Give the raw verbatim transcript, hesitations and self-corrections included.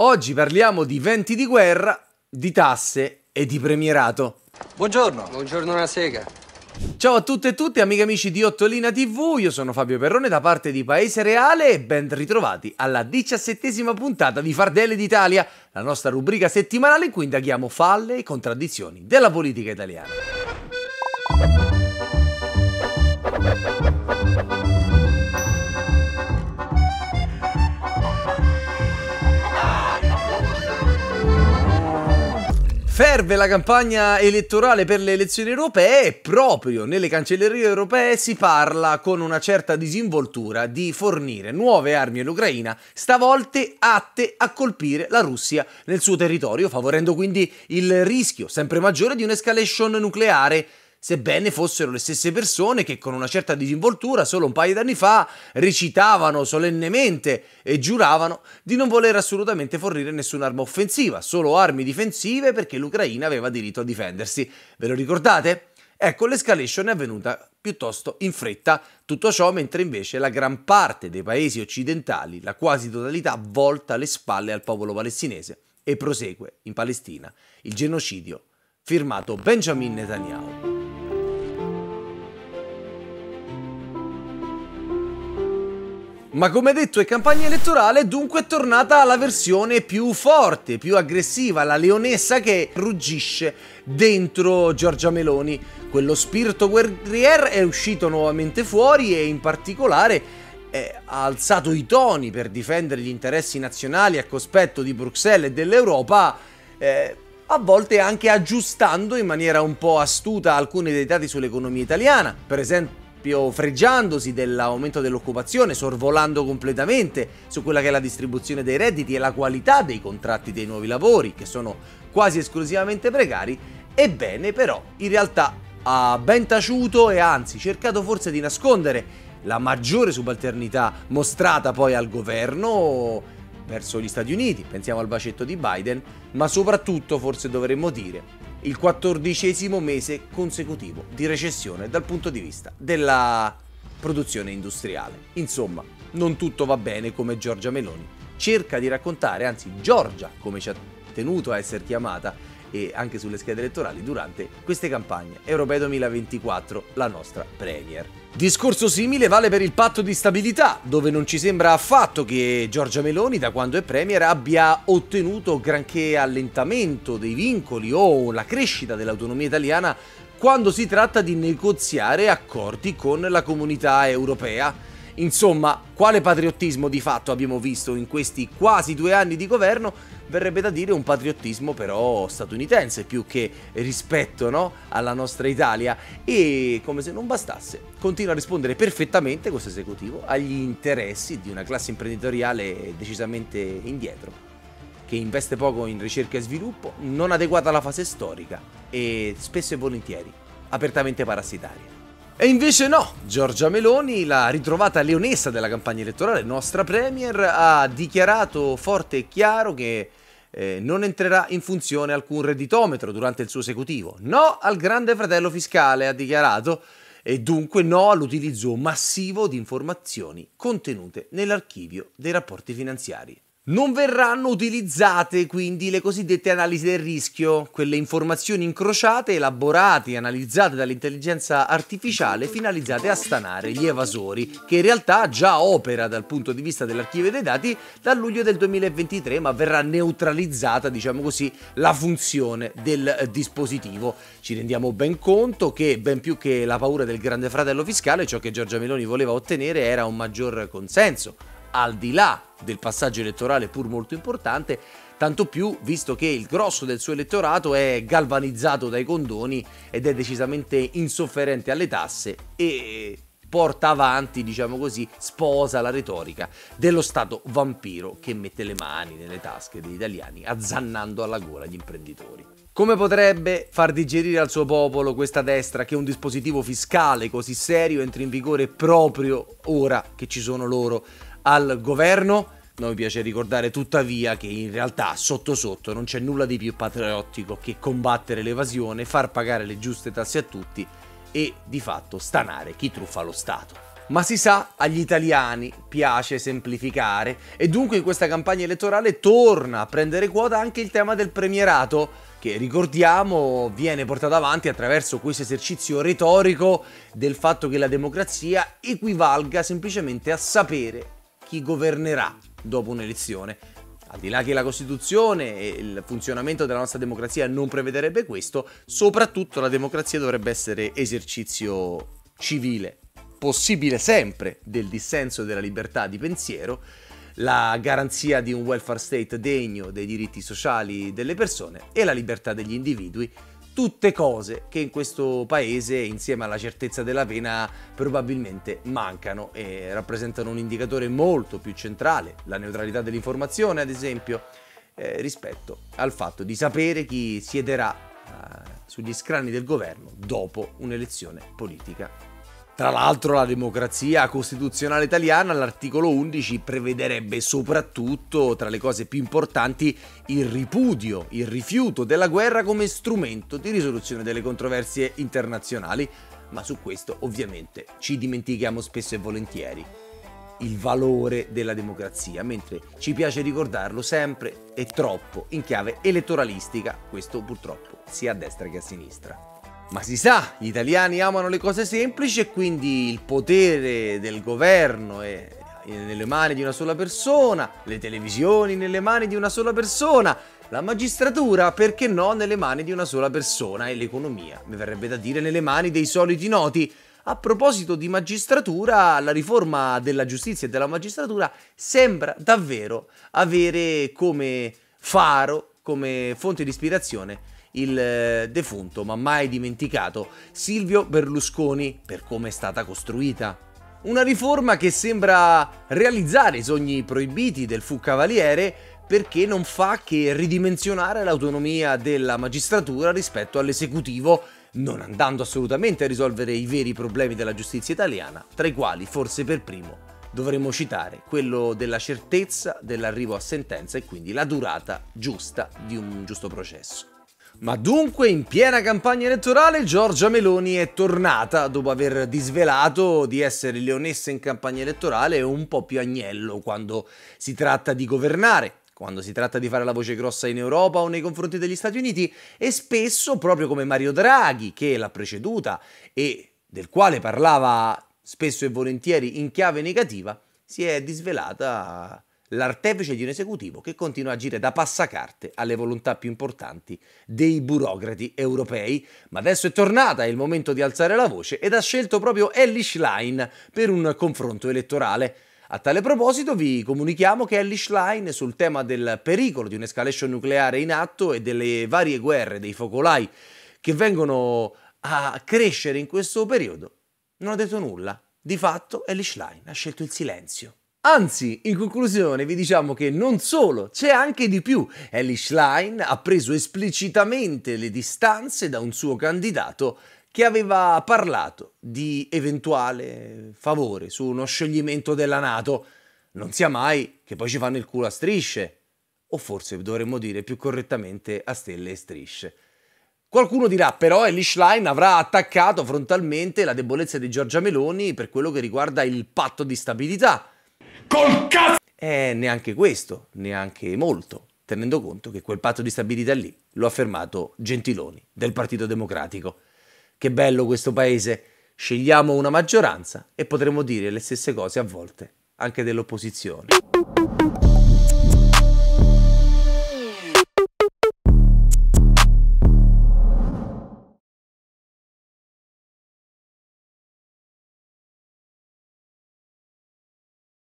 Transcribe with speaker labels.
Speaker 1: Oggi parliamo di venti di guerra, di tasse e di premierato.
Speaker 2: Buongiorno. Buongiorno una sega.
Speaker 1: Ciao a tutte e tutti, amiche e amici di Ottolina tivù, io sono Fabio Perrone da parte di Paese Reale e ben ritrovati alla diciassettesima puntata di Fardelle d'Italia, la nostra rubrica settimanale in cui indaghiamo falle e contraddizioni della politica italiana. Ferve la campagna elettorale per le elezioni europee e proprio nelle cancellerie europee si parla con una certa disinvoltura di fornire nuove armi all'Ucraina, stavolta atte a colpire la Russia nel suo territorio, favorendo quindi il rischio sempre maggiore di un'escalation nucleare, sebbene fossero le stesse persone che con una certa disinvoltura solo un paio d'anni fa recitavano solennemente e giuravano di non voler assolutamente fornire nessun'arma offensiva, solo armi difensive perché l'Ucraina aveva diritto a difendersi. Ve lo ricordate? Ecco, l'escalation è avvenuta piuttosto in fretta, tutto ciò mentre invece la gran parte dei paesi occidentali, la quasi totalità, volta le spalle al popolo palestinese e prosegue in Palestina il genocidio firmato Benjamin Netanyahu. Ma come detto è campagna elettorale, dunque è tornata la versione più forte, più aggressiva, la leonessa che ruggisce dentro Giorgia Meloni. Quello spirito guerrier è uscito nuovamente fuori e in particolare eh, ha alzato i toni per difendere gli interessi nazionali a cospetto di Bruxelles e dell'Europa, eh, a volte anche aggiustando in maniera un po' astuta alcuni dei dati sull'economia italiana, per esempio fregiandosi dell'aumento dell'occupazione, sorvolando completamente su quella che è la distribuzione dei redditi e la qualità dei contratti dei nuovi lavori, che sono quasi esclusivamente precari. Ebbene, però, in realtà ha ben taciuto e anzi cercato forse di nascondere la maggiore subalternità mostrata poi al governo verso gli Stati Uniti, pensiamo al bacetto di Biden, ma soprattutto forse dovremmo dire il quattordicesimo mese consecutivo di recessione dal punto di vista della produzione industriale. Insomma, non tutto va bene come Giorgia Meloni cerca di raccontare, anzi Giorgia, come ci ha tenuto a essere chiamata e anche sulle schede elettorali durante queste campagne europee duemilaventiquattro, la nostra premier. Discorso simile vale per il patto di stabilità, dove non ci sembra affatto che Giorgia Meloni, da quando è premier, abbia ottenuto granché allentamento dei vincoli o la crescita dell'autonomia italiana quando si tratta di negoziare accordi con la comunità europea. Insomma, quale patriottismo di fatto abbiamo visto in questi quasi due anni di governo? Verrebbe da dire un patriottismo però statunitense, più che rispetto, no, alla nostra Italia, e come se non bastasse continua a rispondere perfettamente questo esecutivo agli interessi di una classe imprenditoriale decisamente indietro, che investe poco in ricerca e sviluppo, non adeguata alla fase storica e spesso e volentieri apertamente parassitaria. E invece no, Giorgia Meloni, la ritrovata leonessa della campagna elettorale, nostra premier, ha dichiarato forte e chiaro che eh, non entrerà in funzione alcun redditometro durante il suo esecutivo. No al grande fratello fiscale, ha dichiarato, e dunque no all'utilizzo massivo di informazioni contenute nell'archivio dei rapporti finanziari. Non verranno utilizzate quindi le cosiddette analisi del rischio, quelle informazioni incrociate, elaborate e analizzate dall'intelligenza artificiale finalizzate a stanare gli evasori, che in realtà già opera dal punto di vista dell'archivio dei dati dal luglio del duemilaventitré, ma verrà neutralizzata, diciamo così, la funzione del dispositivo. Ci rendiamo ben conto che ben più che la paura del grande fratello fiscale, ciò che Giorgia Meloni voleva ottenere era un maggior consenso, al di là del passaggio elettorale pur molto importante, tanto più visto che il grosso del suo elettorato è galvanizzato dai condoni ed è decisamente insofferente alle tasse e porta avanti, diciamo così, sposa la retorica dello Stato vampiro che mette le mani nelle tasche degli italiani, azzannando alla gola gli imprenditori. Come potrebbe far digerire al suo popolo questa destra che un dispositivo fiscale così serio entri in vigore proprio ora che ci sono loro al governo? Noi piace ricordare tuttavia che in realtà sotto sotto non c'è nulla di più patriottico che combattere l'evasione, far pagare le giuste tasse a tutti e di fatto stanare chi truffa lo Stato. Ma si sa, agli italiani piace semplificare e dunque in questa campagna elettorale torna a prendere quota anche il tema del premierato, che ricordiamo viene portato avanti attraverso questo esercizio retorico del fatto che la democrazia equivalga semplicemente a sapere chi governerà dopo un'elezione. Al di là che la Costituzione e il funzionamento della nostra democrazia non prevederebbe questo, soprattutto la democrazia dovrebbe essere esercizio civile, possibile sempre del dissenso e della libertà di pensiero, la garanzia di un welfare state degno dei diritti sociali delle persone e la libertà degli individui, tutte cose che in questo paese, insieme alla certezza della pena, probabilmente mancano e rappresentano un indicatore molto più centrale, la neutralità dell'informazione ad esempio, eh, rispetto al fatto di sapere chi siederà eh, sugli scranni del governo dopo un'elezione politica. Tra l'altro la democrazia costituzionale italiana all'articolo undici prevederebbe soprattutto, tra le cose più importanti, il ripudio, il rifiuto della guerra come strumento di risoluzione delle controversie internazionali, ma su questo ovviamente ci dimentichiamo spesso e volentieri. Il valore della democrazia, mentre ci piace ricordarlo sempre e troppo in chiave elettoralistica, questo purtroppo sia a destra che a sinistra. Ma si sa, gli italiani amano le cose semplici e quindi il potere del governo è nelle mani di una sola persona, le televisioni nelle mani di una sola persona, la magistratura, perché no, nelle mani di una sola persona e l'economia, mi verrebbe da dire, nelle mani dei soliti noti. A proposito di magistratura, la riforma della giustizia e della magistratura sembra davvero avere come faro, come fonte di ispirazione, il defunto ma mai dimenticato Silvio Berlusconi per come è stata costruita. Una riforma che sembra realizzare i sogni proibiti del fu cavaliere perché non fa che ridimensionare l'autonomia della magistratura rispetto all'esecutivo, non andando assolutamente a risolvere i veri problemi della giustizia italiana, tra i quali forse per primo dovremmo citare quello della certezza dell'arrivo a sentenza e quindi la durata giusta di un giusto processo. Ma dunque, in piena campagna elettorale, Giorgia Meloni è tornata dopo aver disvelato di essere leonessa in campagna elettorale e un po' più agnello quando si tratta di governare, quando si tratta di fare la voce grossa in Europa o nei confronti degli Stati Uniti, e spesso, proprio come Mario Draghi, che l'ha preceduta e del quale parlava spesso e volentieri in chiave negativa, si è disvelata l'artefice di un esecutivo che continua a agire da passacarte alle volontà più importanti dei burocrati europei, ma adesso è tornata, è il momento di alzare la voce ed ha scelto proprio Elly Schlein per un confronto elettorale. A tale proposito vi comunichiamo che Elly Schlein, sul tema del pericolo di un'escalation nucleare in atto e delle varie guerre, dei focolai che vengono a crescere in questo periodo, non ha detto nulla. Di fatto Elly Schlein ha scelto il silenzio. Anzi, in conclusione vi diciamo che non solo, c'è anche di più. Elly Schlein ha preso esplicitamente le distanze da un suo candidato che aveva parlato di eventuale favore su uno scioglimento della NATO. Non sia mai che poi ci fanno il culo a strisce, o forse dovremmo dire più correttamente a stelle e strisce. Qualcuno dirà però Elly Schlein avrà attaccato frontalmente la debolezza di Giorgia Meloni per quello che riguarda il patto di stabilità. Col cazzo! Eh, neanche questo, neanche molto, tenendo conto che quel patto di stabilità lì lo ha firmato Gentiloni del Partito Democratico. Che bello questo paese, scegliamo una maggioranza e potremo dire le stesse cose a volte anche dell'opposizione.